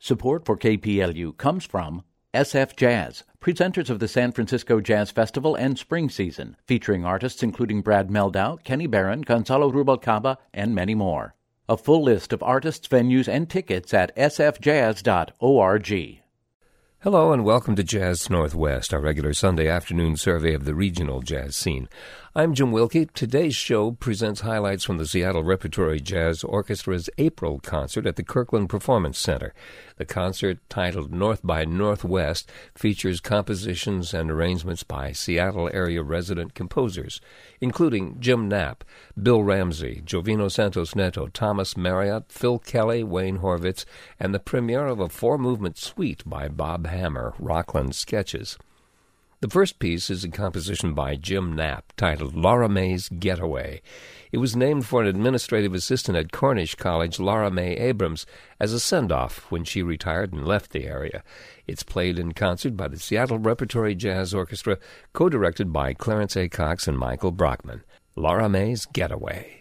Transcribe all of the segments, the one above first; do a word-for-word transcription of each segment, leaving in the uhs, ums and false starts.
Support for K P L U comes from S F Jazz, presenters of the San Francisco Jazz Festival and Spring Season, featuring artists including Brad Meldau, Kenny Barron, Gonzalo Rubalcaba, and many more. A full list of artists, venues, and tickets at s f jazz dot org. Hello and welcome to Jazz Northwest, our regular Sunday afternoon survey of the regional jazz scene. I'm Jim Wilkie. Today's show presents highlights from the Seattle Repertory Jazz Orchestra's April concert at the Kirkland Performance Center. The concert, titled North by Northwest, features compositions and arrangements by Seattle area resident composers, including Jim Knapp, Bill Ramsey, Jovino Santos Neto, Thomas Marriott, Phil Kelly, Wayne Horvitz, and the premiere of a four-movement suite by Bob Hammer, Rockland Sketches. The first piece is a composition by Jim Knapp titled Laura May's Getaway. It was named for an administrative assistant at Cornish College, Laura May Abrams, as a send-off when she retired and left the area. It's played in concert by the Seattle Repertory Jazz Orchestra, co-directed by Clarence A. Cox and Michael Brockman. Laura May's Getaway.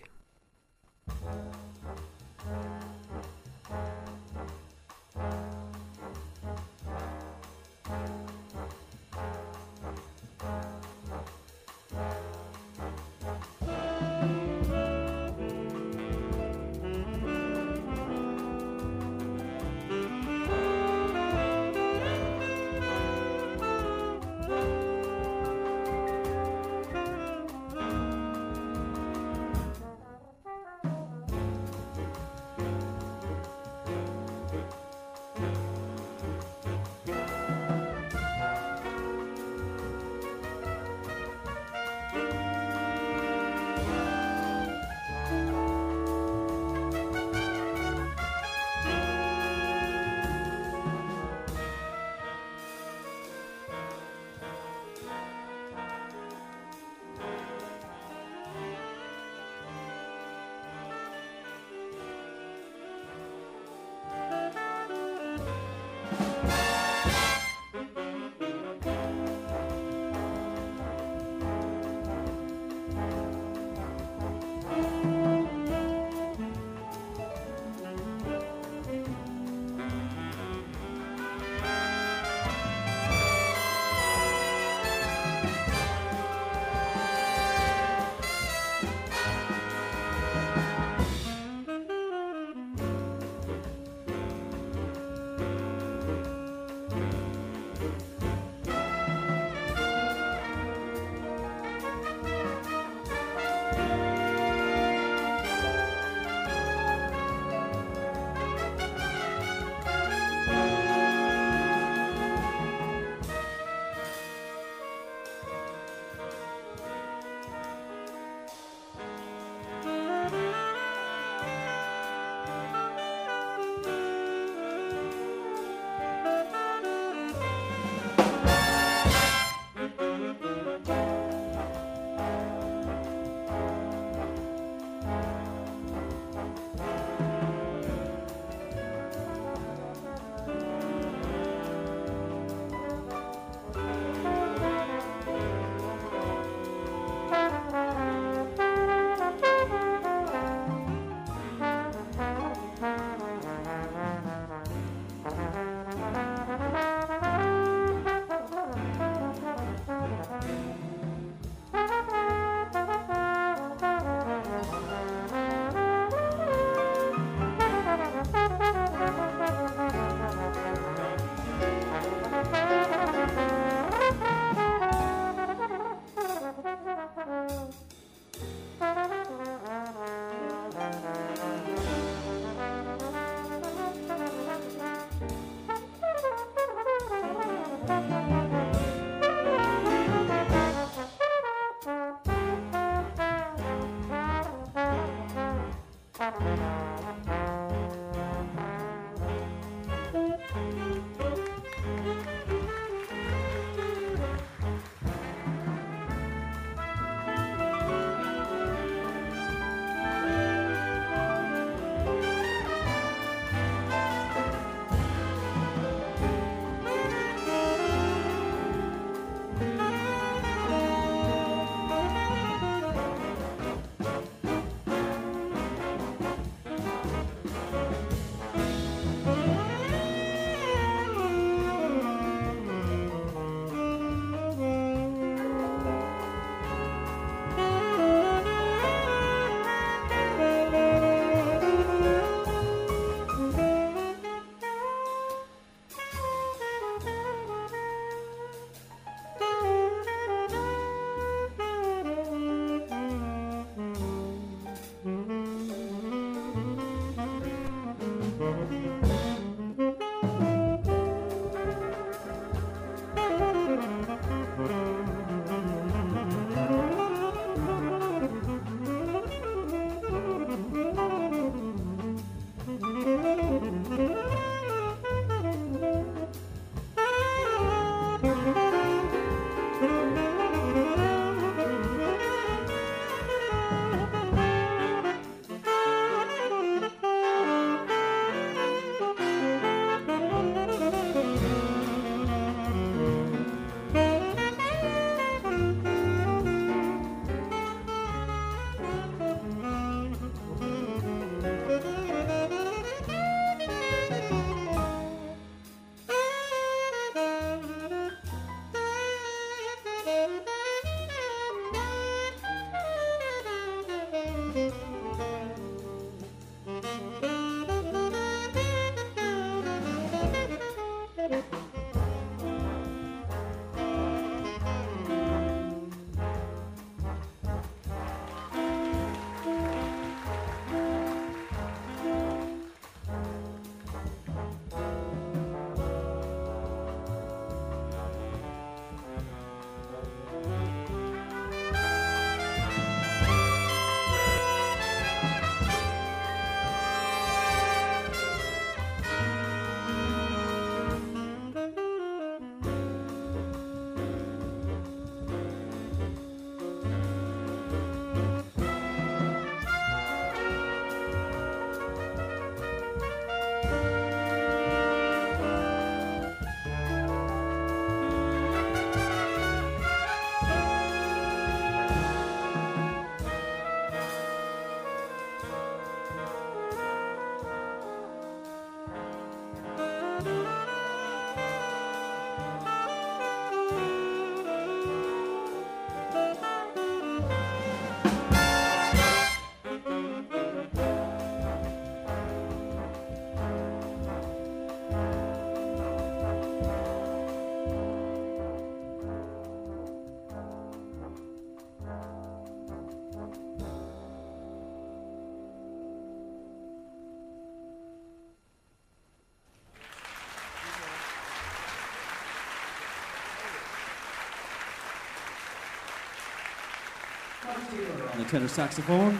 On the tenor saxophone,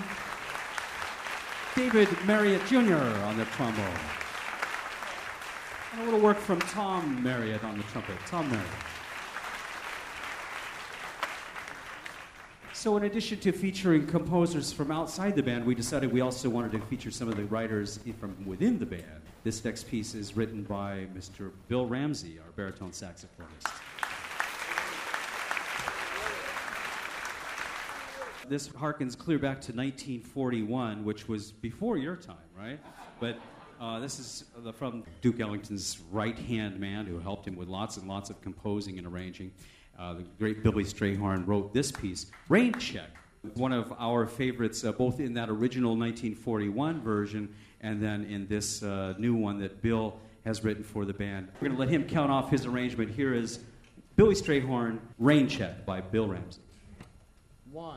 David Marriott Junior on the trombone. And a little work from Tom Marriott on the trumpet. Tom Marriott. So in addition to featuring composers from outside the band, we decided we also wanted to feature some of the writers from within the band. This next piece is written by Mister Bill Ramsey, our baritone saxophonist. This harkens clear back to nineteen forty-one, which was before your time, right? But uh, this is the, from Duke Ellington's right-hand man who helped him with lots and lots of composing and arranging. Uh, the great Billy Strayhorn wrote this piece, Rain Check, one of our favorites, uh, both in that original nineteen forty-one version and then in this uh, new one that Bill has written for the band. We're going to let him count off his arrangement. Here is Billy Strayhorn, Rain Check by Bill Ramsey. One.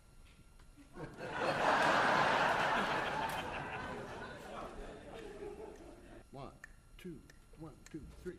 One, two, one, two, three.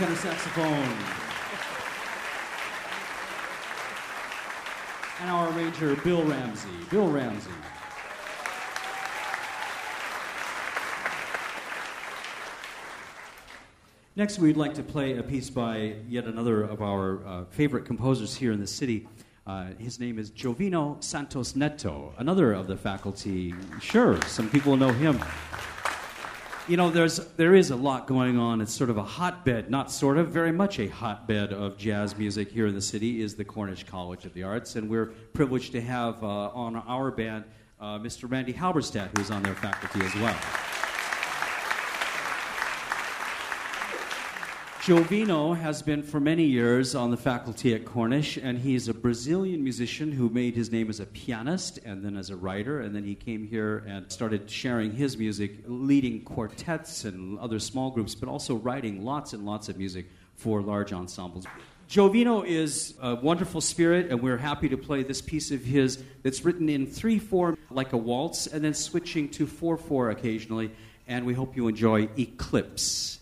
tenor saxophone. And our arranger, Bill Ramsey. Bill Ramsey. Next, we'd like to play a piece by yet another of our uh, favorite composers here in the city. Uh, his name is Jovino Santos Neto, another of the faculty. Sure, some people know him. You know, there's there is a lot going on. It's sort of a hotbed, not sort of, very much a hotbed of jazz music here in the city is the Cornish College of the Arts, and we're privileged to have uh, on our band uh, Mister Randy Halberstadt, who's on their faculty as well. Jovino has been for many years on the faculty at Cornish, and he's a Brazilian musician who made his name as a pianist and then as a writer, and then he came here and started sharing his music, leading quartets and other small groups, but also writing lots and lots of music for large ensembles. Jovino is a wonderful spirit, and we're happy to play this piece of his that's written in three four like a waltz, and then switching to four four occasionally, and we hope you enjoy Eclipse.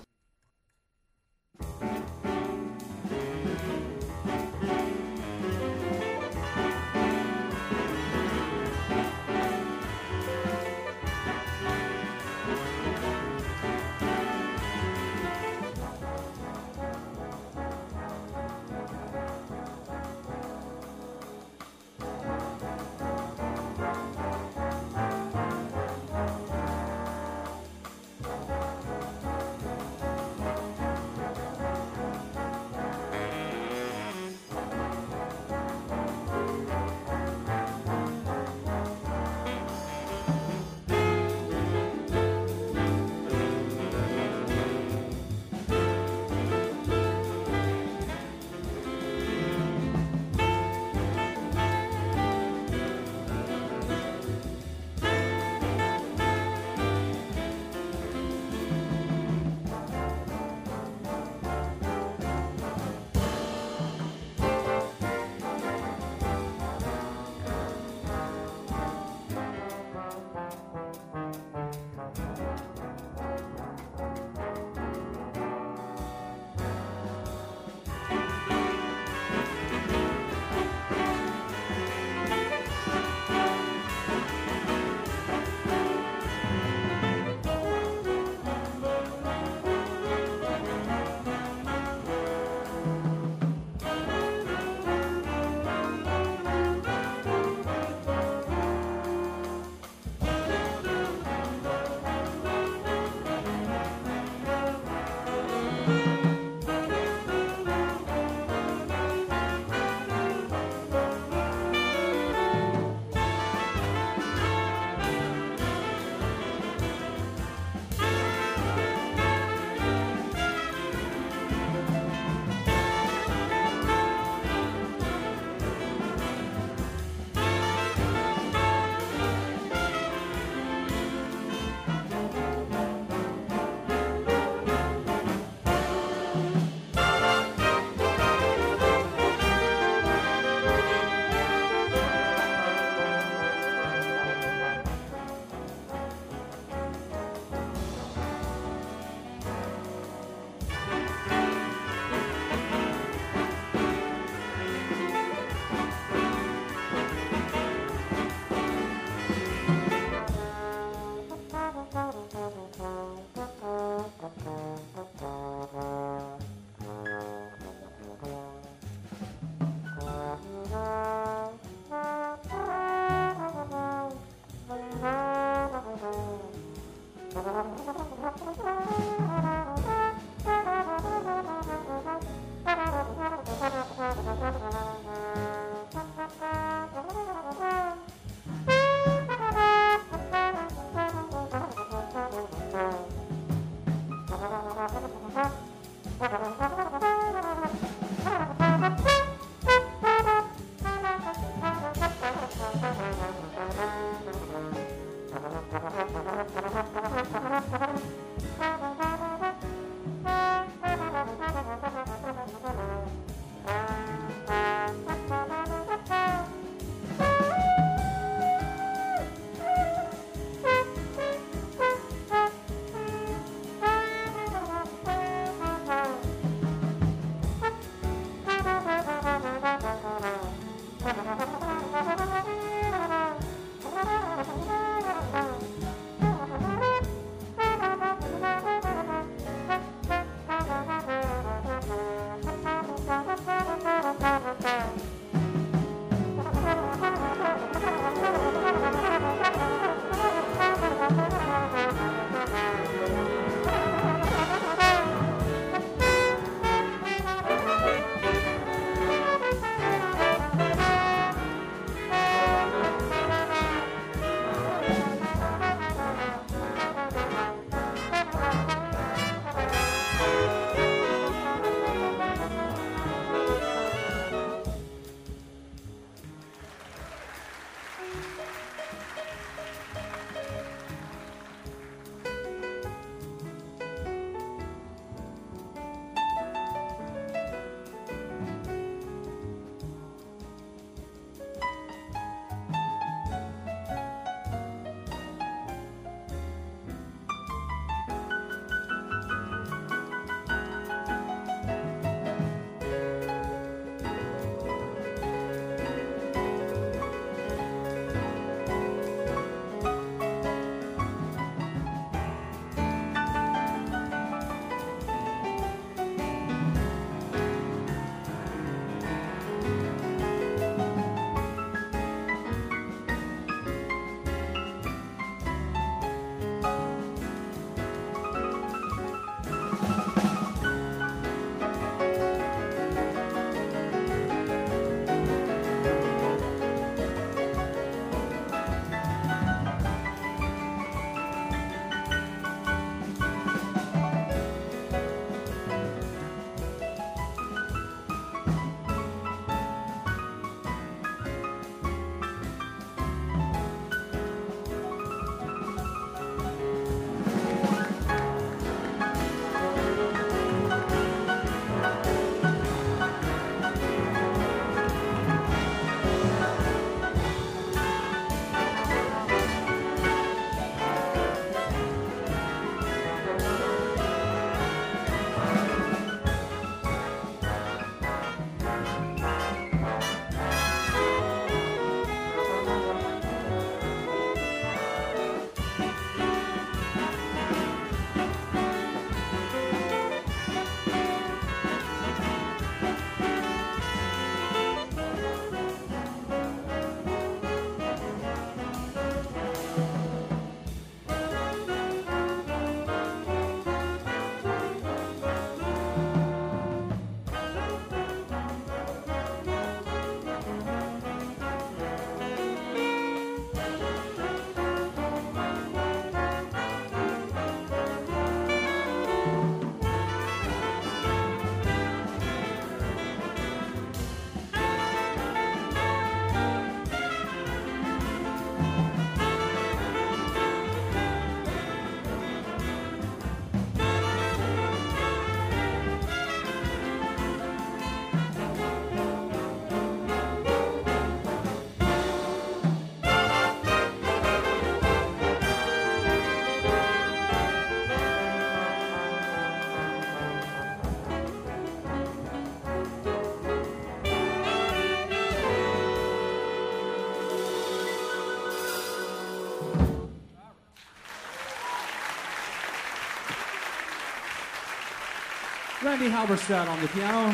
Randy Halberstadt on the piano.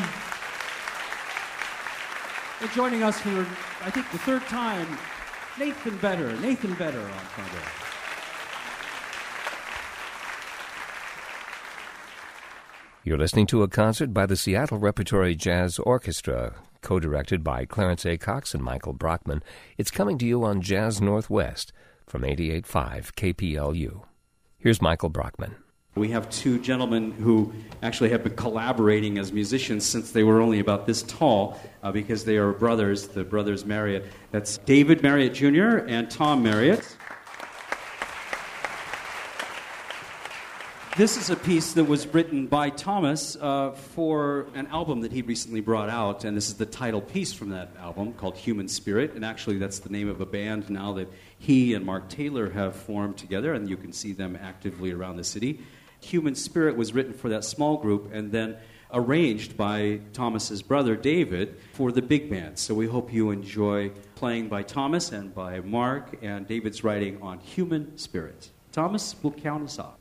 And joining us for, I think, the third time, Nathan Better. Nathan Better on trombone. You're listening to a concert by the Seattle Repertory Jazz Orchestra, co-directed by Clarence A. Cox and Michael Brockman. It's coming to you on Jazz Northwest from eighty-eight point five K P L U. Here's Michael Brockman. We have two gentlemen who actually have been collaborating as musicians since they were only about this tall, uh, because they are brothers, the brothers Marriott. That's David Marriott Junior and Tom Marriott. This is a piece that was written by Thomas uh, for an album that he recently brought out, and this is the title piece from that album called Human Spirit, and actually that's the name of a band now that he and Mark Taylor have formed together, and you can see them actively around the city. Human Spirit was written for that small group and then arranged by Thomas's brother David for the big band. So we hope you enjoy playing by Thomas and by Mark and David's writing on Human Spirit. Thomas will count us off.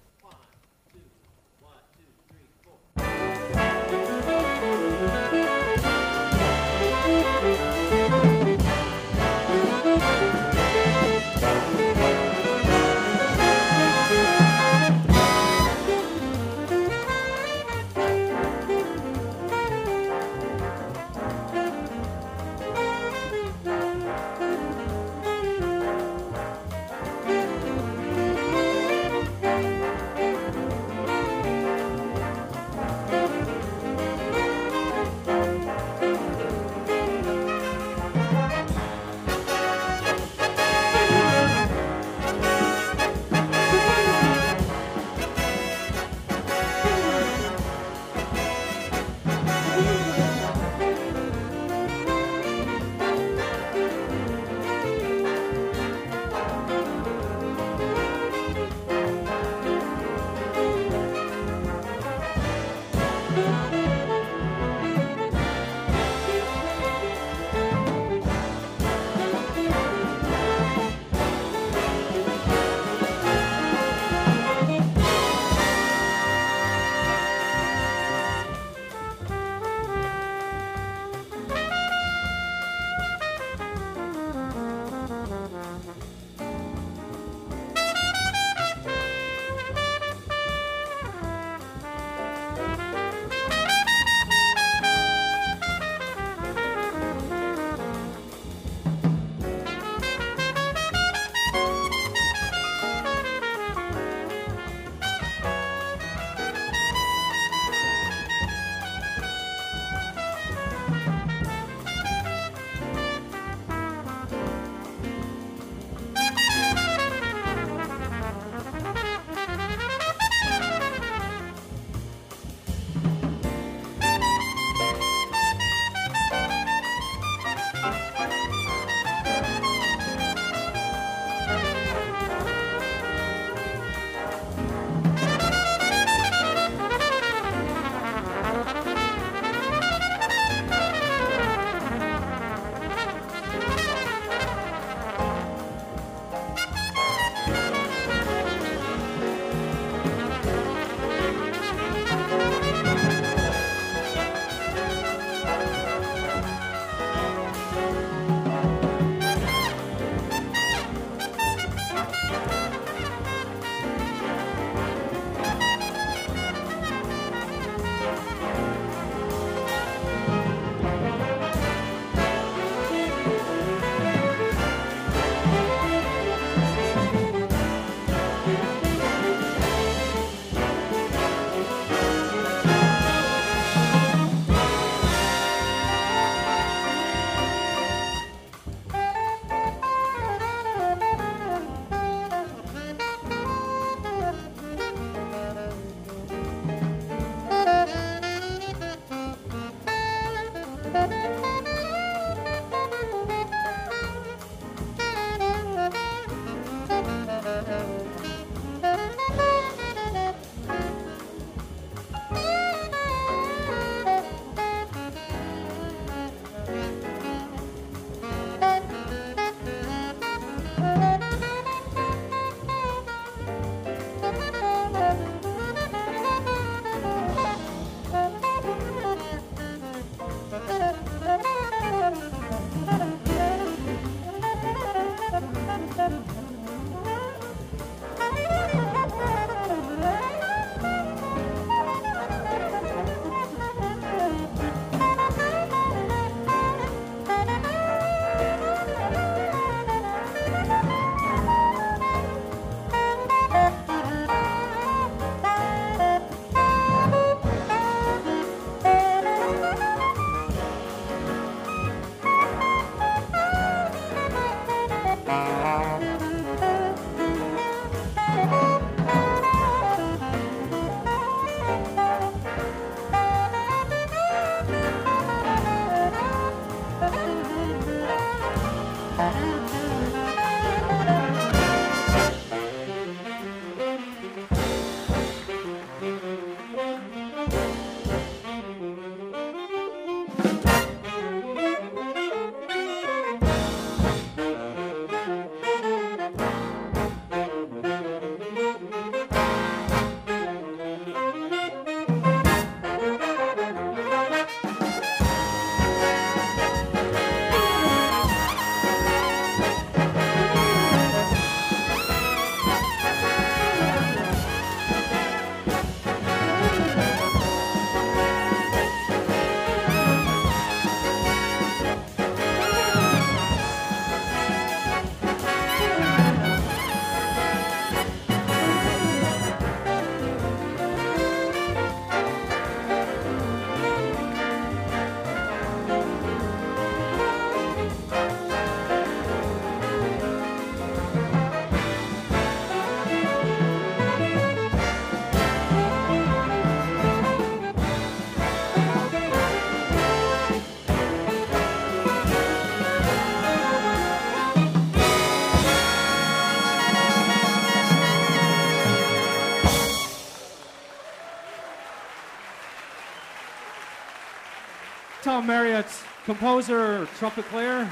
got composer, trumpet player,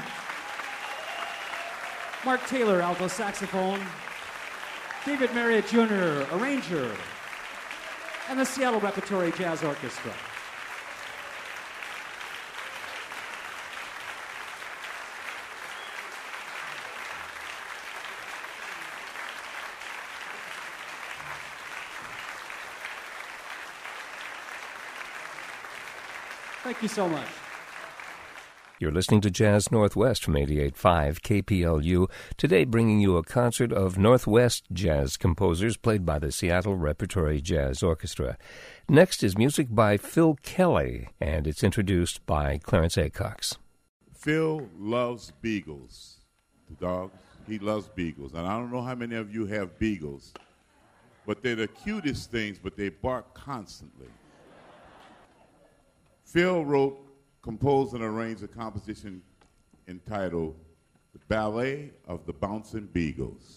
Mark Taylor, alto saxophone, David Marriott Junior, arranger, and the Seattle Repertory Jazz Orchestra. Thank you so much. You're listening to Jazz Northwest from eighty-eight point five K P L U, today bringing you a concert of Northwest jazz composers played by the Seattle Repertory Jazz Orchestra. Next is music by Phil Kelly, and it's introduced by Clarence Acox. Phil loves beagles, the dogs. He loves beagles. And I don't know how many of you have beagles, but they're the cutest things, but they bark constantly. Phil wrote, composed, and arranged a composition entitled The Ballet of the Bouncing Beagles.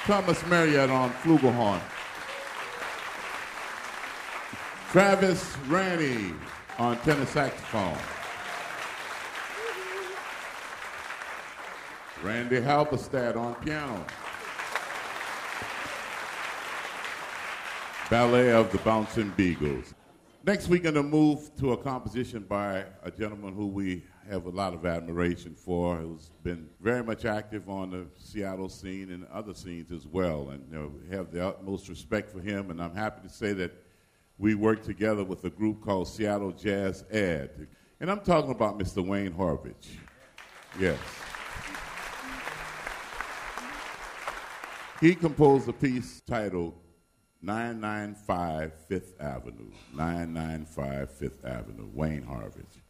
Thomas Marriott on flugelhorn. Travis Raney on tenor saxophone. Randy Halberstadt on piano. Ballet of the Bouncing Beagles. Next, we're going to move to a composition by a gentleman who we have a lot of admiration for, who's been very much active on the Seattle scene and other scenes as well. And you know, we have the utmost respect for him, and I'm happy to say that we work together with a group called Seattle Jazz Ed. And I'm talking about Mister Wayne Horvich. Yes. He composed a piece titled nine ninety-five Fifth Avenue. nine ninety-five Fifth Avenue. Wayne Horvich.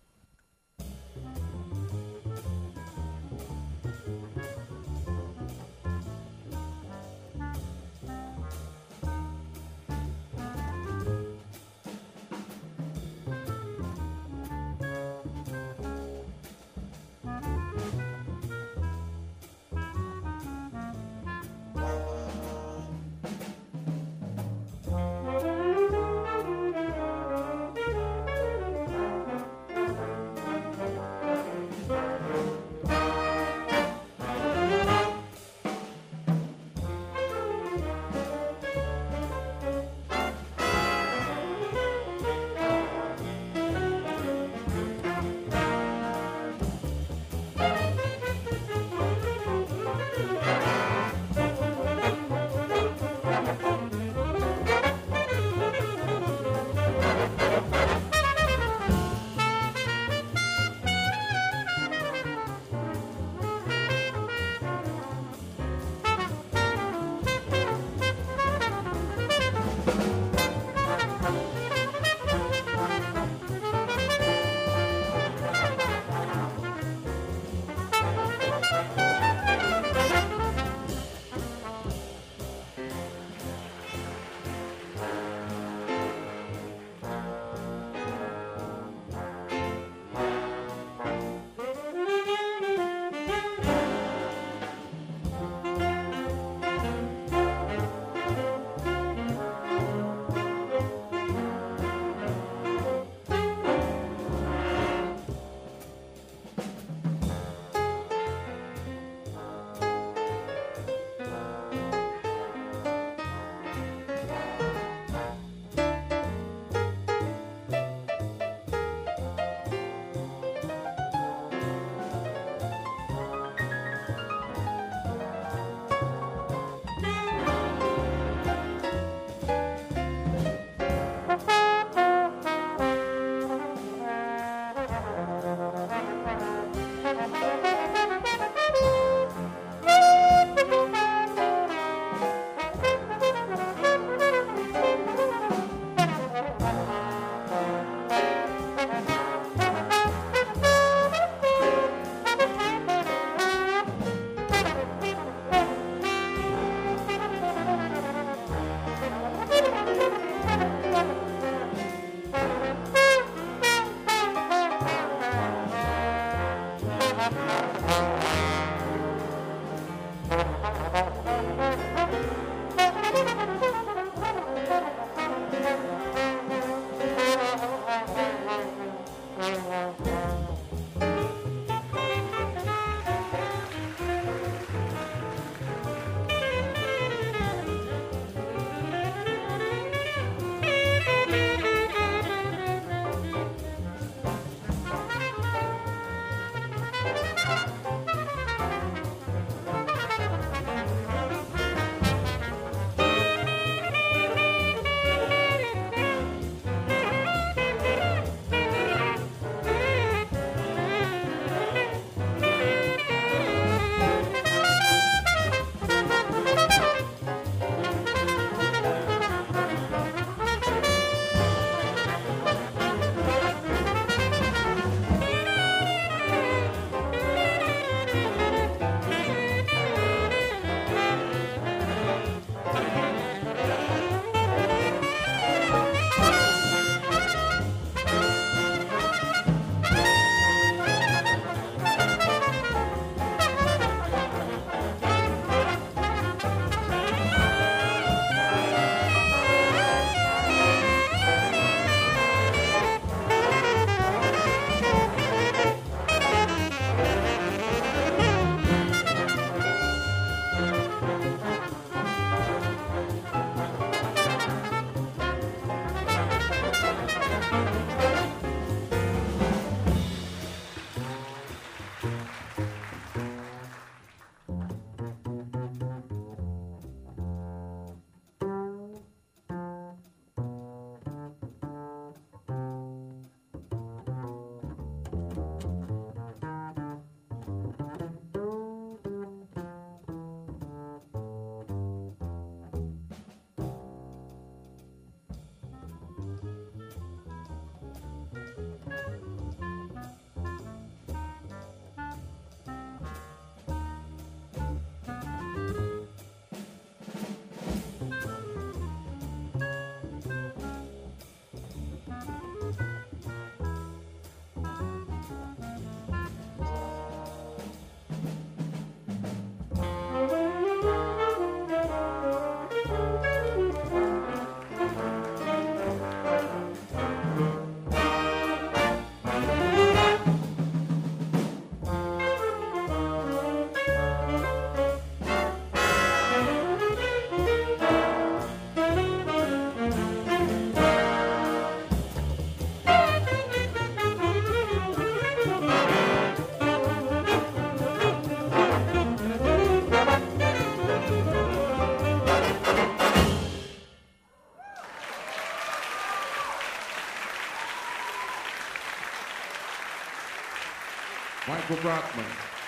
Michael Brockman,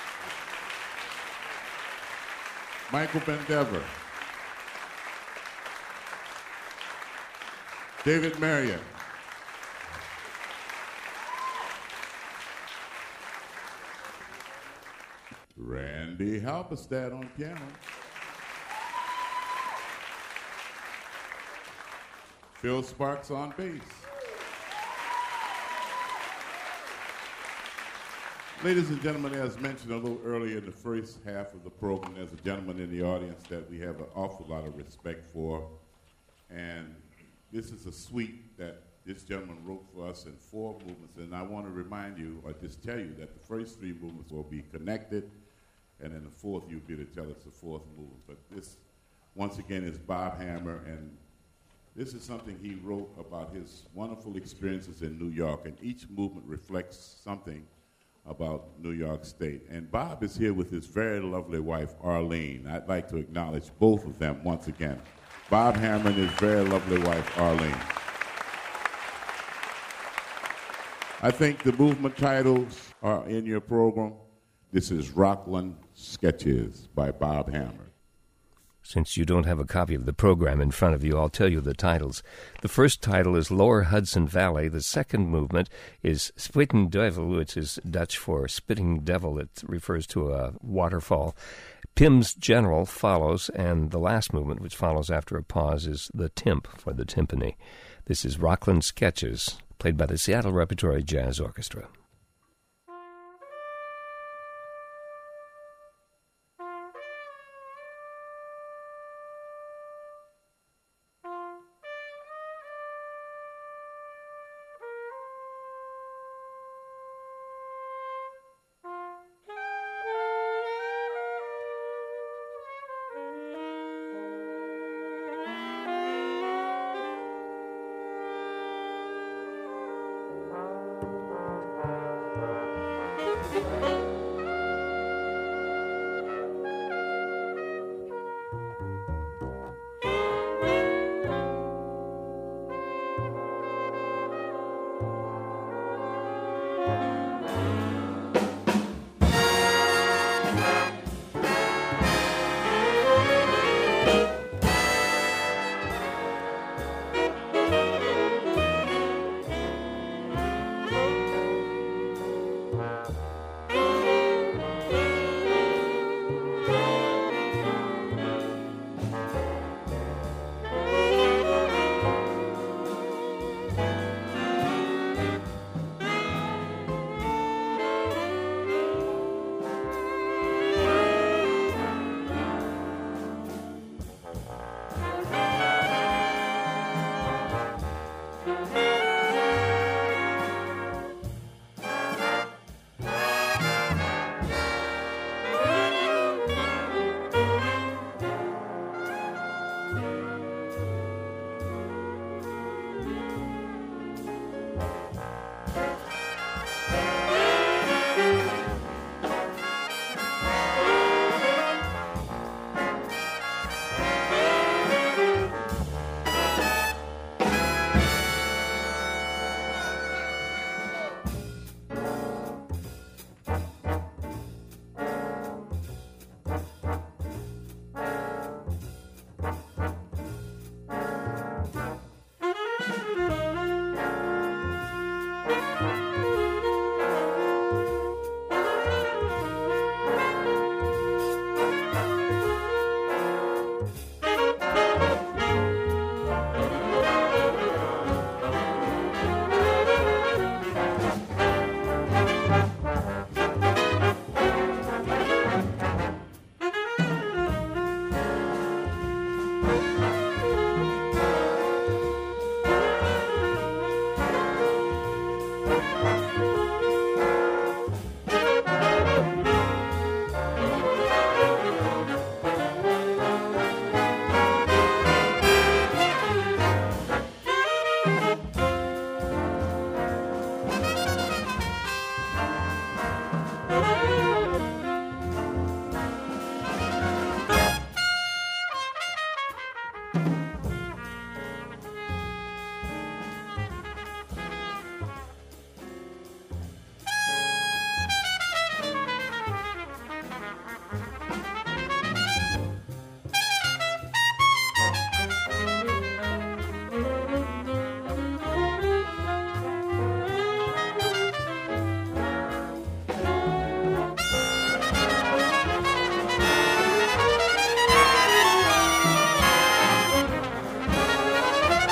Michael Bendever, David Marriott, Randy Halberstad on piano, Phil Sparks on bass. Ladies and gentlemen, as mentioned a little earlier in the first half of the program, there's a gentleman in the audience that we have an awful lot of respect for. And this is a suite that this gentleman wrote for us in four movements. And I want to remind you, or just tell you, that the first three movements will be connected, and then the fourth, you'll be able to tell us the fourth movement. But this, once again, is Bob Hammer, and this is something he wrote about his wonderful experiences in New York, and each movement reflects something about New York State. And Bob is here with his very lovely wife, Arlene. I'd like to acknowledge both of them once again. Bob Hammer and his very lovely wife, Arlene. I think the movement titles are in your program. This is Rockland Sketches by Bob Hammer. Since you don't have a copy of the program in front of you, I'll tell you the titles. The first title is Lower Hudson Valley. The second movement is Spitting Devil, which is Dutch for spitting devil. It refers to a waterfall. Pim's General follows, and the last movement, which follows after a pause, is the Timp for the timpani. This is Rockland Sketches, played by the Seattle Repertory Jazz Orchestra.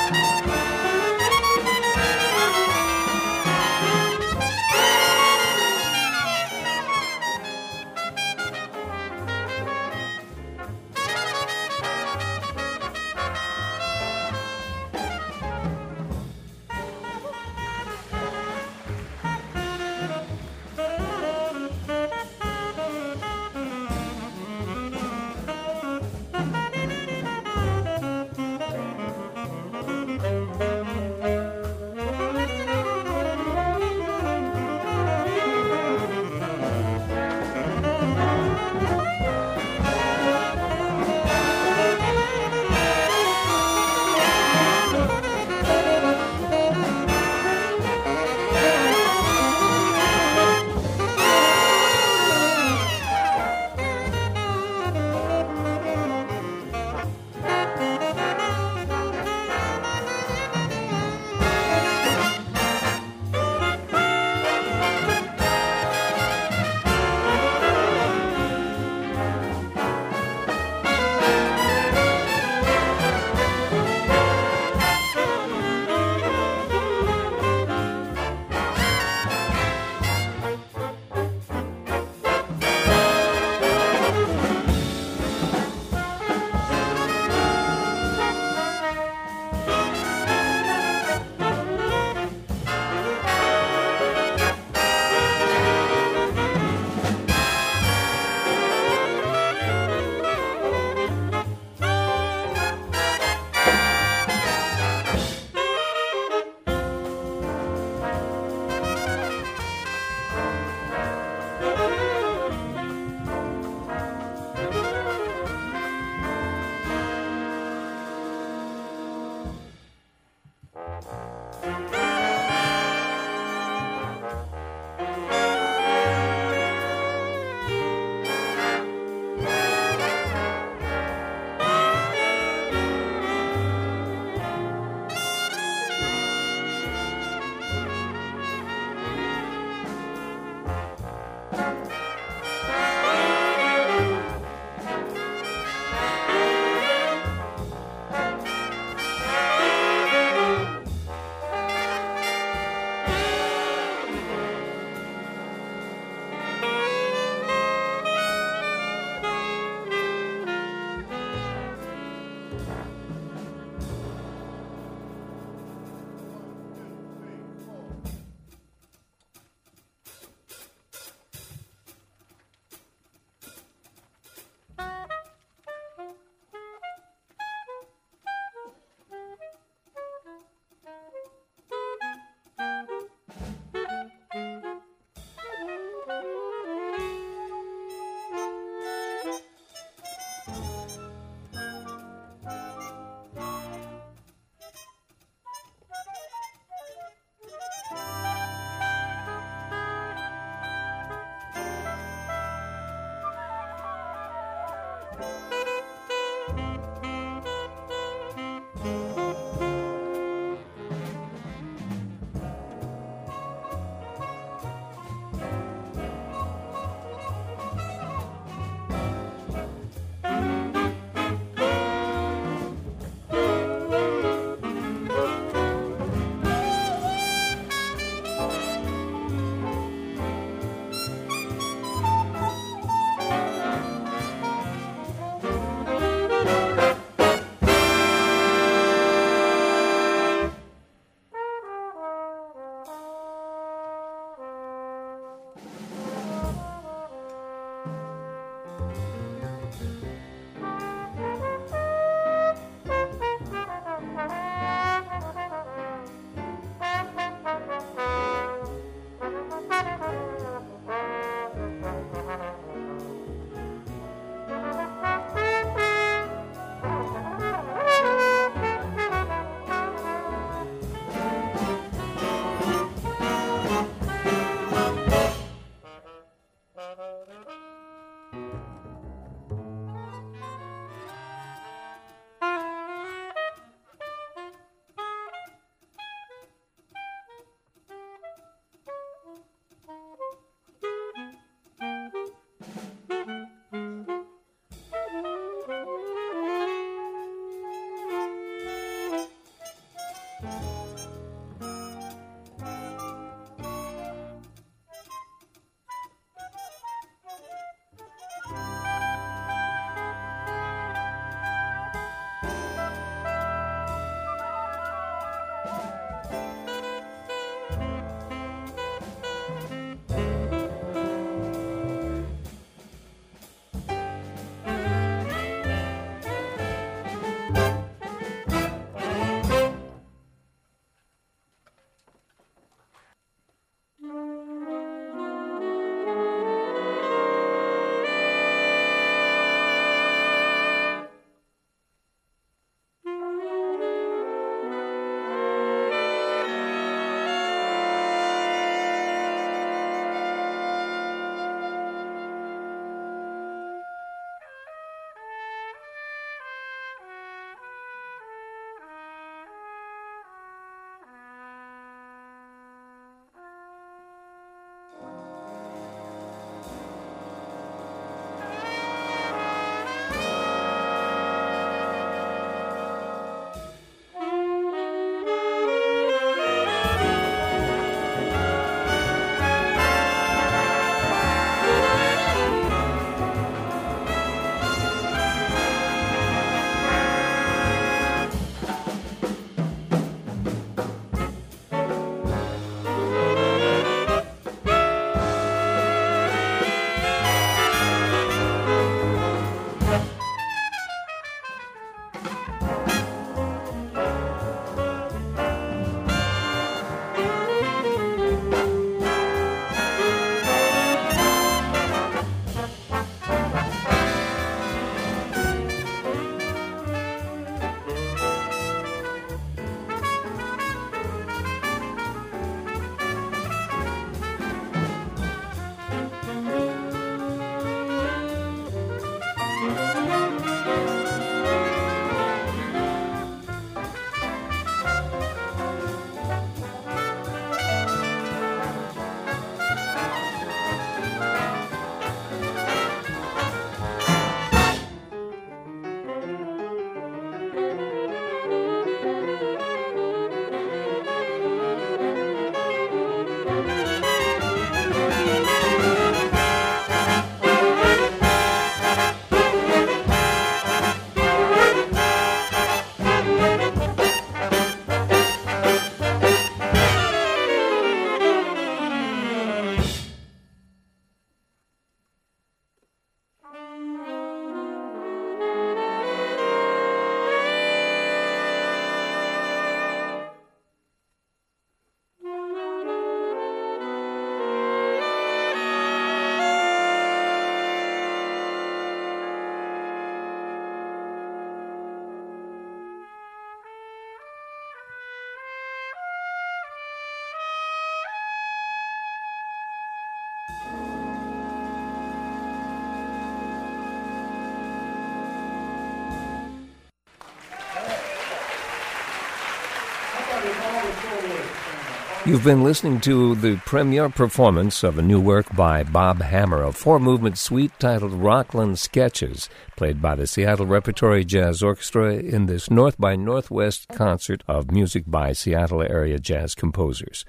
Thank you. You've been listening to the premiere performance of a new work by Bob Hammer, a four-movement suite titled Rockland Sketches, played by the Seattle Repertory Jazz Orchestra in this North by Northwest concert of music by Seattle area jazz composers.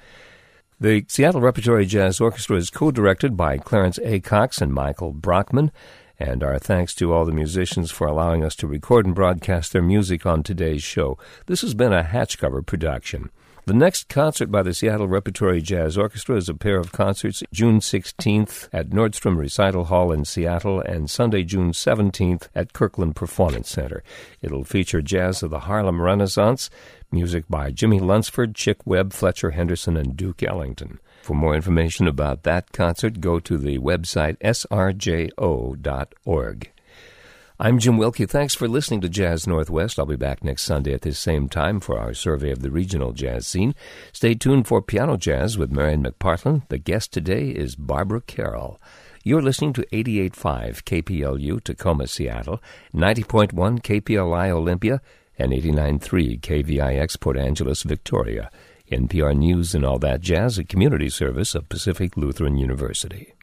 The Seattle Repertory Jazz Orchestra is co-directed by Clarence A. Cox and Michael Brockman, and our thanks to all the musicians for allowing us to record and broadcast their music on today's show. This has been a Hatchcover production. The next concert by the Seattle Repertory Jazz Orchestra is a pair of concerts, June sixteenth at Nordstrom Recital Hall in Seattle and Sunday, June seventeenth at Kirkland Performance Center. It'll feature jazz of the Harlem Renaissance, music by Jimmy Lunsford, Chick Webb, Fletcher Henderson, and Duke Ellington. For more information about that concert, go to the website s r j o dot org. I'm Jim Wilkie. Thanks for listening to Jazz Northwest. I'll be back next Sunday at this same time for our survey of the regional jazz scene. Stay tuned for Piano Jazz with Marion McPartland. The guest today is Barbara Carroll. You're listening to eighty-eight point five K P L U Tacoma, Seattle, ninety point one K P L I Olympia, and eighty-nine point three K V I X Port Angeles, Victoria. N P R News and All That Jazz, a community service of Pacific Lutheran University.